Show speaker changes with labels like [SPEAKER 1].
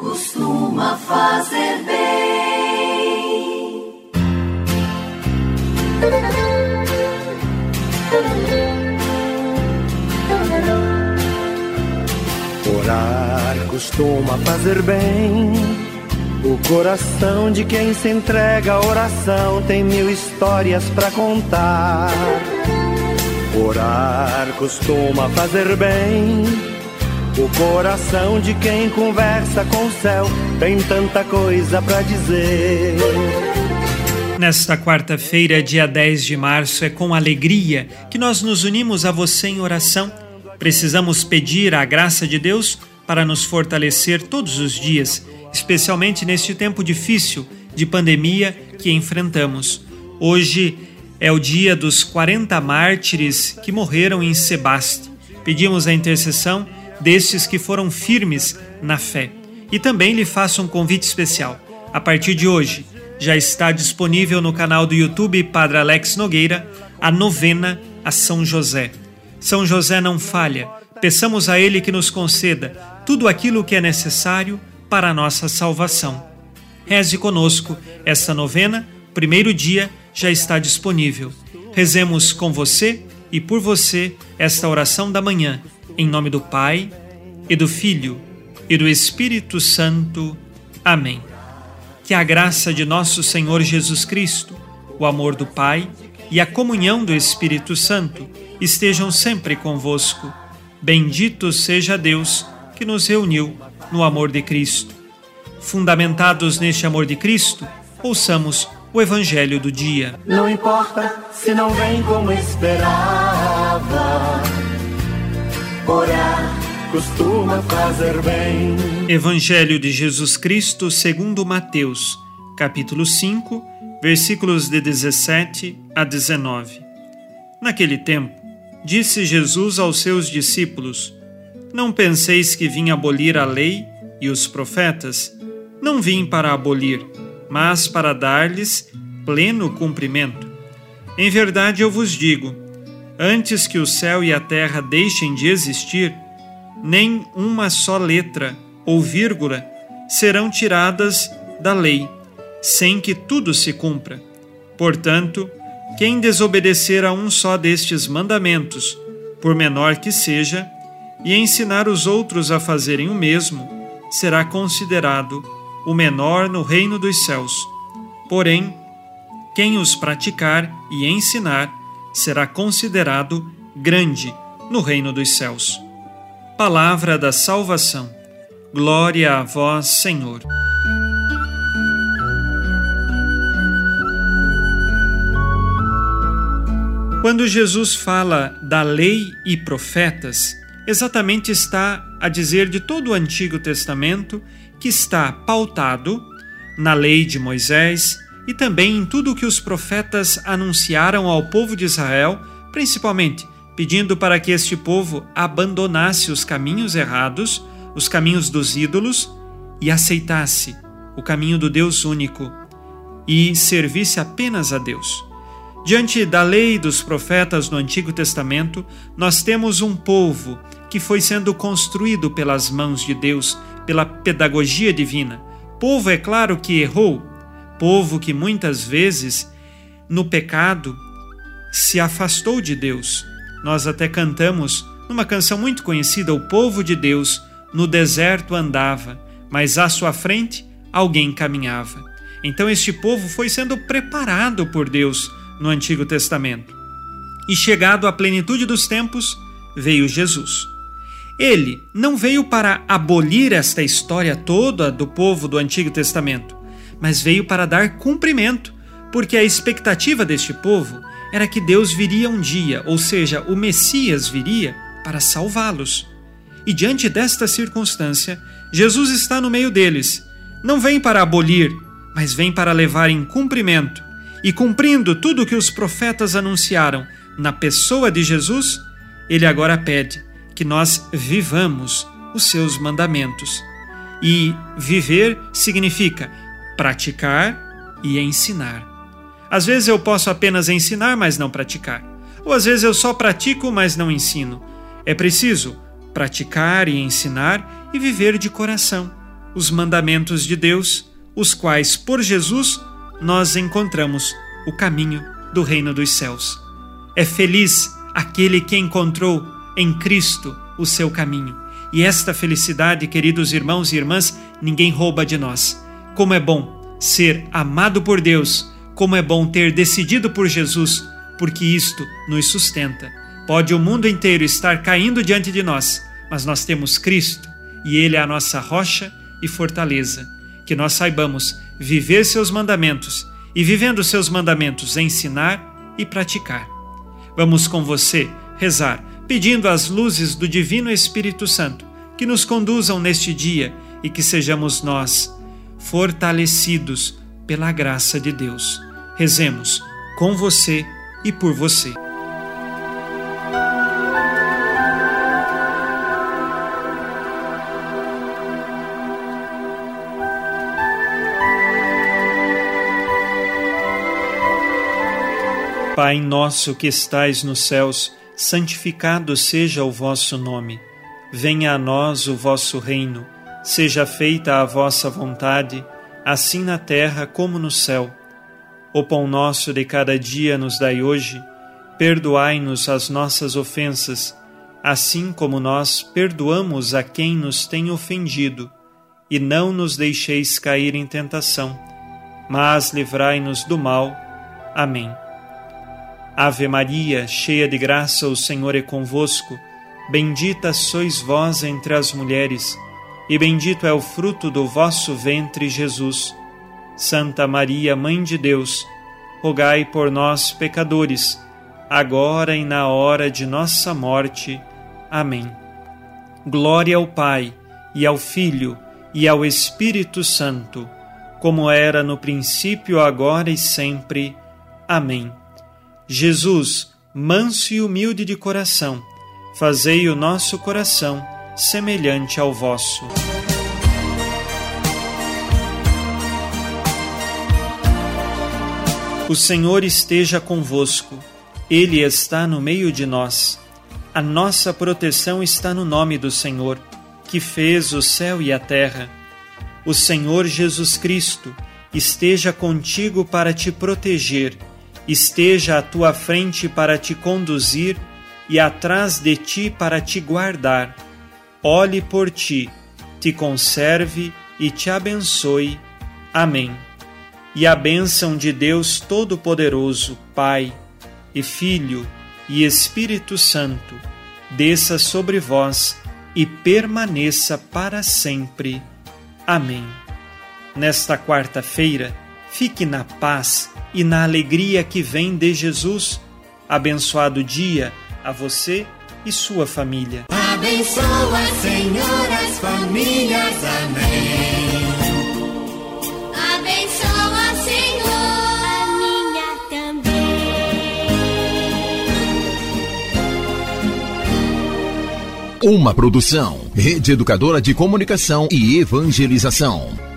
[SPEAKER 1] costuma fazer bem.
[SPEAKER 2] Orar costuma fazer bem. O coração de quem se entrega à oração tem 1000 histórias pra contar. Orar costuma fazer bem. O coração de quem conversa com o céu tem tanta coisa pra dizer.
[SPEAKER 3] Nesta quarta-feira, dia 10 de março, é com alegria que nós nos unimos a você em oração. Precisamos pedir a graça de Deus para nos fortalecer todos os dias, especialmente neste tempo difícil de pandemia que enfrentamos. Hoje é o dia dos 40 mártires que morreram em Sebaste. Pedimos a intercessão destes que foram firmes na fé. E também lhe faço um convite especial. A partir de hoje, já está disponível no canal do YouTube Padre Alex Nogueira a novena a São José. São José não falha. Peçamos a Ele que nos conceda tudo aquilo que é necessário para a nossa salvação. Reze conosco esta novena, primeiro dia já está disponível. Rezemos com você e por você esta oração da manhã, em nome do Pai, e do Filho, e do Espírito Santo. Amém. Que a graça de nosso Senhor Jesus Cristo, o amor do Pai e a comunhão do Espírito Santo estejam sempre convosco. Bendito seja Deus que nos reuniu no amor de Cristo. Fundamentados neste amor de Cristo, ouçamos o Evangelho do dia.
[SPEAKER 2] Não importa se não vem como esperava, orar costuma fazer bem.
[SPEAKER 3] Evangelho de Jesus Cristo segundo Mateus, capítulo 5, versículos de 17 a 19. Naquele tempo, disse Jesus aos seus discípulos: Não penseis que vim abolir a lei e os profetas. Não vim para abolir, mas para dar-lhes pleno cumprimento. Em verdade eu vos digo, antes que o céu e a terra deixem de existir, nem uma só letra ou vírgula serão tiradas da lei, sem que tudo se cumpra. Portanto, quem desobedecer a um só destes mandamentos, por menor que seja, e ensinar os outros a fazerem o mesmo, será considerado o menor no reino dos céus. Porém, quem os praticar e ensinar será considerado grande no reino dos céus. Palavra da salvação. Glória a vós, Senhor. Quando Jesus fala da lei e profetas, exatamente está a dizer de todo o Antigo Testamento, que está pautado na lei de Moisés e também em tudo o que os profetas anunciaram ao povo de Israel, principalmente pedindo para que este povo abandonasse os caminhos errados, os caminhos dos ídolos, e aceitasse o caminho do Deus único e servisse apenas a Deus. Diante da lei dos profetas no Antigo Testamento, nós temos um povo que foi sendo construído pelas mãos de Deus, pela pedagogia divina. Povo, é claro, que errou, povo que muitas vezes, no pecado, se afastou de Deus. Nós até cantamos numa canção muito conhecida: o povo de Deus no deserto andava, mas à sua frente alguém caminhava. Então este povo foi sendo preparado por Deus no Antigo Testamento. E chegado à plenitude dos tempos, veio Jesus. Ele não veio para abolir esta história toda do povo do Antigo Testamento, mas veio para dar cumprimento, porque a expectativa deste povo era que Deus viria um dia, ou seja, o Messias viria para salvá-los. E diante desta circunstância, Jesus está no meio deles. Não vem para abolir, mas vem para levar em cumprimento. E cumprindo tudo o que os profetas anunciaram na pessoa de Jesus, ele agora pede que nós vivamos os seus mandamentos. E viver significa praticar e ensinar. Às vezes eu posso apenas ensinar, mas não praticar. Ou às vezes eu só pratico, mas não ensino. É preciso praticar e ensinar e viver de coração. os mandamentos de Deus, os quais, por Jesus, nós encontramos o caminho do reino dos céus. É feliz aquele que encontrou em Cristo o seu caminho. E esta felicidade, queridos irmãos e irmãs, ninguém rouba de nós. Como é bom ser amado por Deus, como é bom ter decidido por Jesus, porque isto nos sustenta. Pode o mundo inteiro estar caindo diante de nós, mas nós temos Cristo e Ele é a nossa rocha e fortaleza. Que nós saibamos viver seus mandamentos e, vivendo seus mandamentos, ensinar e praticar. Vamos com você rezar, pedindo as luzes do Divino Espírito Santo que nos conduzam neste dia e que sejamos nós fortalecidos pela graça de Deus. Rezemos com você e por você. Pai nosso que estais nos céus, santificado seja o vosso nome. Venha a nós o vosso reino. Seja feita a vossa vontade, assim na terra como no céu. O pão nosso de cada dia nos dai hoje. Perdoai-nos as nossas ofensas, assim como nós perdoamos a quem nos tem ofendido. E não nos deixeis cair em tentação, mas livrai-nos do mal. Amém. Ave Maria, cheia de graça, o Senhor é convosco. Bendita sois vós entre as mulheres, e bendito é o fruto do vosso ventre, Jesus. Santa Maria, Mãe de Deus, rogai por nós, pecadores, agora e na hora de nossa morte. Amém. Glória ao Pai, e ao Filho, e ao Espírito Santo, como era no princípio, agora e sempre. Amém. Jesus, manso e humilde de coração, fazei o nosso coração semelhante ao vosso. O Senhor esteja convosco, Ele está no meio de nós. A nossa proteção está no nome do Senhor, que fez o céu e a terra. O Senhor Jesus Cristo esteja contigo para te proteger, esteja à tua frente para te conduzir e atrás de ti para te guardar. Olhe por ti, te conserve e te abençoe. Amém. E a bênção de Deus Todo-Poderoso, Pai e Filho e Espírito Santo, desça sobre vós e permaneça para sempre. Amém. Nesta quarta-feira, fique na paz e na alegria que vem de Jesus. Abençoado dia a você e sua família.
[SPEAKER 1] Abençoa, Senhor, as famílias. Amém. Abençoa, Senhor, a minha também.
[SPEAKER 4] Uma produção, Rede Educadora de Comunicação e Evangelização.